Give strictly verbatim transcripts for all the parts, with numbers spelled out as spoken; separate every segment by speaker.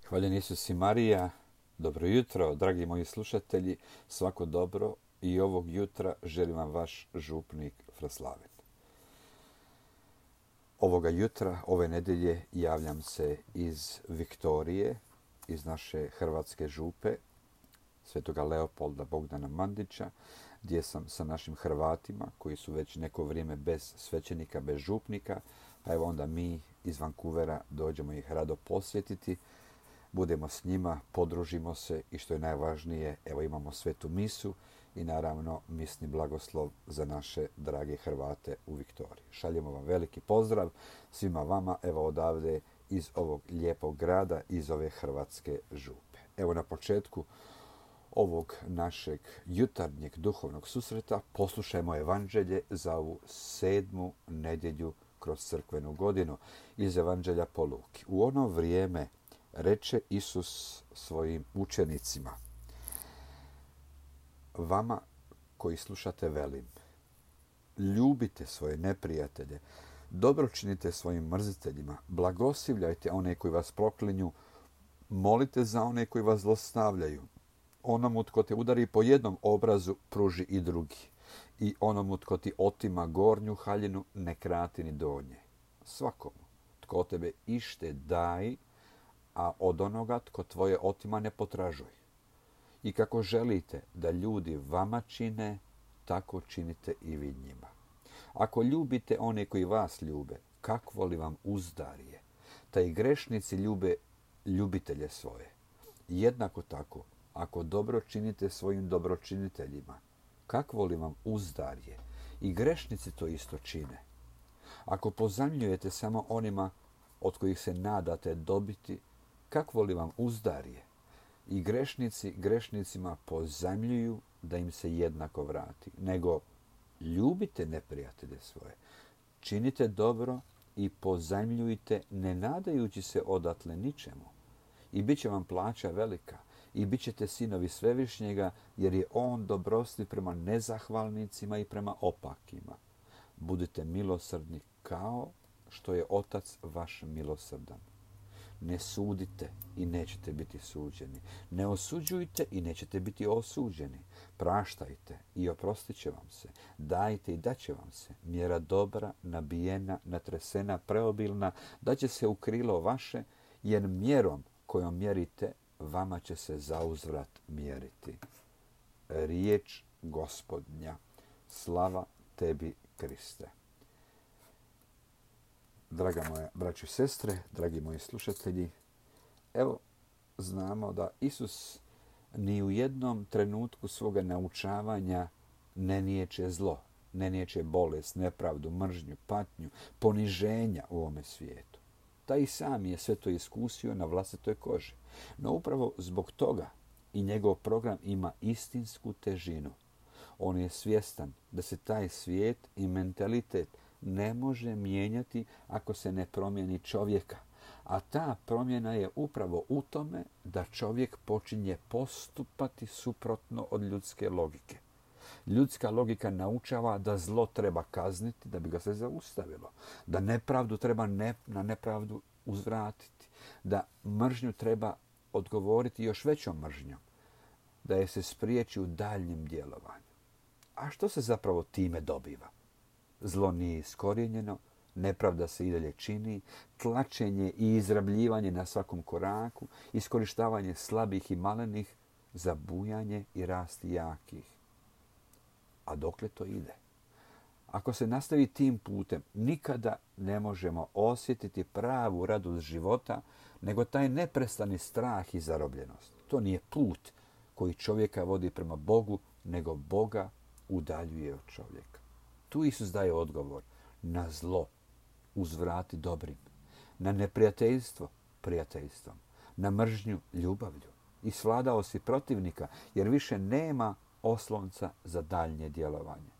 Speaker 1: Hvaljen Isus i Marija, dobro jutro, dragi moji slušatelji, svako dobro i ovog jutra želim vam vaš župnik Fraslaven. Ovoga jutra, ove nedelje, javljam se iz Viktorije, iz naše hrvatske župe, svetoga Leopolda Bogdana Mandića, gdje sam sa našim Hrvatima, koji su već neko vrijeme bez svećenika, bez župnika, pa evo onda mi iz Vancouvera dođemo ih rado posjetiti, budemo s njima, podružimo se i što je najvažnije, evo imamo svetu misu i naravno misni blagoslov za naše drage Hrvate u Viktoriji. Šaljemo vam veliki pozdrav svima vama, evo odavde iz ovog lijepog grada, iz ove hrvatske župe. Evo na početku ovog našeg jutarnjeg duhovnog susreta poslušajmo evanđelje za ovu sedmu nedjelju kroz crkvenu godinu iz evanđelja po Luki. U ono vrijeme reče Isus svojim učenicima: vama koji slušate velim, ljubite svoje neprijatelje, dobro činite svojim mrziteljima, blagoslivljajte one koji vas proklinju, molite za one koji vas zlostavljaju. Onomu tko te udari po jednom obrazu, pruži i drugi. I onomu tko ti otima gornju haljinu, ne krati ni donje. Svakomu tko tebe ište daj, a od onoga tko tvoje otima ne potražuj. I kako želite da ljudi vama čine, tako činite i vi njima. Ako ljubite one koji vas ljube, kakvo li vam uzdarje? Ta i grešnici ljube ljubitelje svoje. Jednako tako, ako dobro činite svojim dobročiniteljima, kakvo li vam uzdarje? I grešnici to isto čine. Ako pozajmljujete samo onima od kojih se nadate dobiti, kakvo li vam uzdarje? I grešnici grešnicima pozajmljuju da im se jednako vrati. Nego ljubite neprijatelje svoje, činite dobro i pozajmljujte, ne nadajući se odatle ničemu. I bit će vam plaća velika, i bit ćete sinovi Svevišnjega, jer je on dobrostiv prema nezahvalnicima i prema opakima. Budite milosrdni kao što je Otac vaš milosrdan. Ne sudite i nećete biti suđeni. Ne osuđujte i nećete biti osuđeni. Praštajte i oprostit će vam se. Dajte i daće vam se. Mjera dobra, nabijena, natresena, preobilna, daće se u krilo vaše, jer mjerom kojom mjerite, vama će se zauzvrat mjeriti. Riječ Gospodnja. Slava tebi, Kriste. Draga moja braćo i sestre, dragi moji slušatelji, evo znamo da Isus ni u jednom trenutku svoga naučavanja ne niječe zlo, ne niječe bolest, nepravdu, mržnju, patnju, poniženja u ovome svijetu. Taj sam je sve to iskusio na vlastitoj koži. No upravo zbog toga i njegov program ima istinsku težinu. On je svjestan da se taj svijet i mentalitet ne može mijenjati ako se ne promijeni čovjeka. A ta promjena je upravo u tome da čovjek počinje postupati suprotno od ljudske logike. Ljudska logika naučava da zlo treba kazniti da bi ga se zaustavilo. Da nepravdu treba ne, na nepravdu uzvratiti. Da mržnju treba odgovoriti još većom mržnjom. Da je se spriječi u daljnjem djelovanju. A što se zapravo time dobiva? Zlo nije iskorijenjeno, nepravda se i dalje čini, tlačenje i izrabljivanje na svakom koraku, iskorištavanje slabih i malenih za bujanje i rast jakih. A dokle to ide? Ako se nastavi tim putem, nikada ne možemo osjetiti pravu radost života, nego taj neprestani strah i zarobljenost. To nije put koji čovjeka vodi prema Bogu, nego Boga udaljuje od čovjeka. Tu Isus daje odgovor: na zlo uzvrati dobrim, na neprijateljstvo prijateljstvom, na mržnju ljubavlju. I svladao si protivnika, jer više nema oslonca za daljnje djelovanje.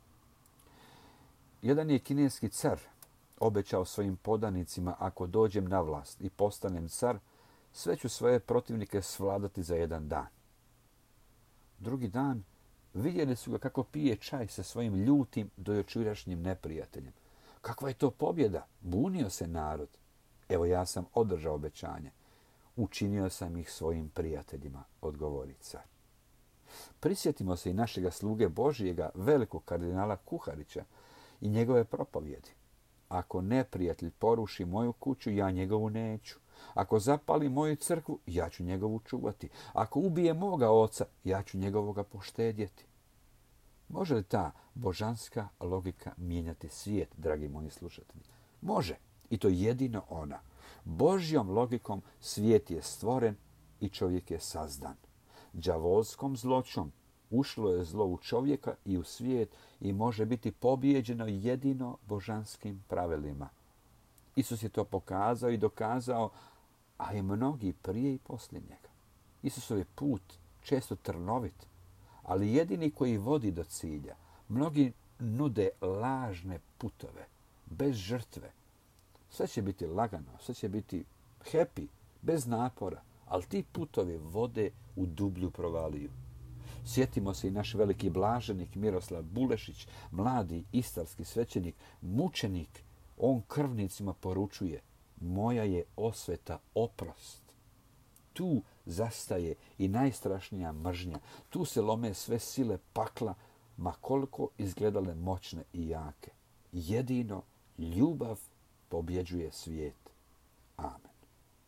Speaker 1: Jedan je kineski car obećao svojim podanicima: ako dođem na vlast i postanem car, sve ću svoje protivnike svladati za jedan dan. Drugi dan vidjeli su ga kako pije čaj sa svojim ljutim dojučerašnjim neprijateljem. Kakva je to pobjeda? Bunio se narod. Evo, ja sam održao obećanje. učinio sam ih svojim prijateljima, odgovori car. Prisjetimo se i našega sluge Božijega, velikog kardinala Kuharića i njegove propovjedi. Ako neprijatelj poruši moju kuću, ja njegovu neću. Ako zapali moju crkvu, ja ću njegovu čuvati. Ako ubije moga oca, ja ću njegovoga poštedjeti. Može li ta božanska logika mijenjati svijet, dragi moji slušatelji? Može. I to jedino ona. Božjom logikom svijet je stvoren i čovjek je sazdan. Đavolskom zloćom ušlo je zlo u čovjeka i u svijet i može biti pobijeđeno jedino božanskim pravilima. Isus je to pokazao i dokazao, a i mnogi prije i poslije njega. Isusov je put često trnovit, ali jedini koji vodi do cilja. Mnogi nude lažne putove, bez žrtve. Sve će biti lagano, sve će biti happy, bez napora, ali ti putovi vode u dublju provaliju. Sjetimo se i naš veliki blaženik Miroslav Bulešić, mladi istarski svećenik, mučenik. On krvnicima poručuje, moja je osveta oprost. Tu zastaje i najstrašnija mržnja. Tu se lome sve sile pakla, ma koliko izgledale moćne i jake. Jedino ljubav pobjeđuje svijet. Amen.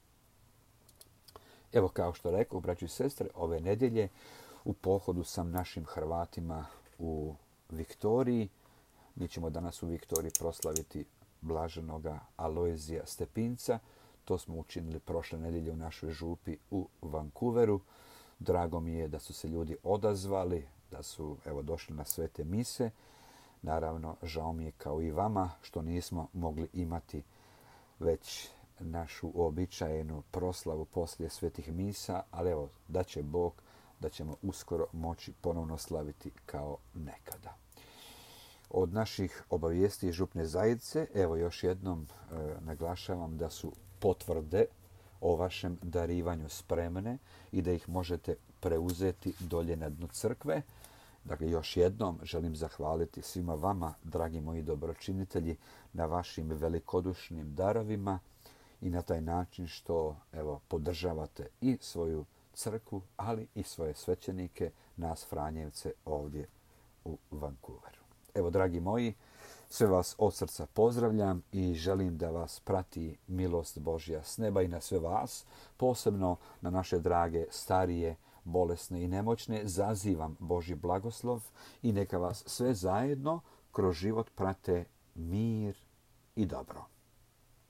Speaker 1: Evo, kao što rekao, braći i sestre, ove nedjelje u pohodu sam našim Hrvatima u Viktoriji. Mi ćemo danas u Viktoriji proslaviti blaženoga Alojzija Stepinca. To smo učinili prošle nedjelje u našoj župi u Vancouveru. Drago mi je da su se ljudi odazvali, da su evo došli na svete mise. Naravno, žao mi je kao i vama što nismo mogli imati već našu uobičajenu proslavu poslije svetih misa, ali evo, da će Bog da ćemo uskoro moći ponovno slaviti kao nekada. Od naših obavijesti župne zajednice, evo još jednom e, naglašavam da su potvrde o vašem darivanju spremne i da ih možete preuzeti dolje na dnu crkve. Dakle, još jednom želim zahvaliti svima vama, dragi moji dobročinitelji, na vašim velikodušnim darovima i na taj način što evo podržavate i svoju crkvu, ali i svoje svećenike, nas Franjevce ovdje u Vancouveru. Evo, dragi moji, sve vas od srca pozdravljam i želim da vas prati milost Božja s neba i na sve vas, posebno na naše drage starije, bolesne i nemoćne, zazivam Božji blagoslov i neka vas sve zajedno kroz život prate mir i dobro.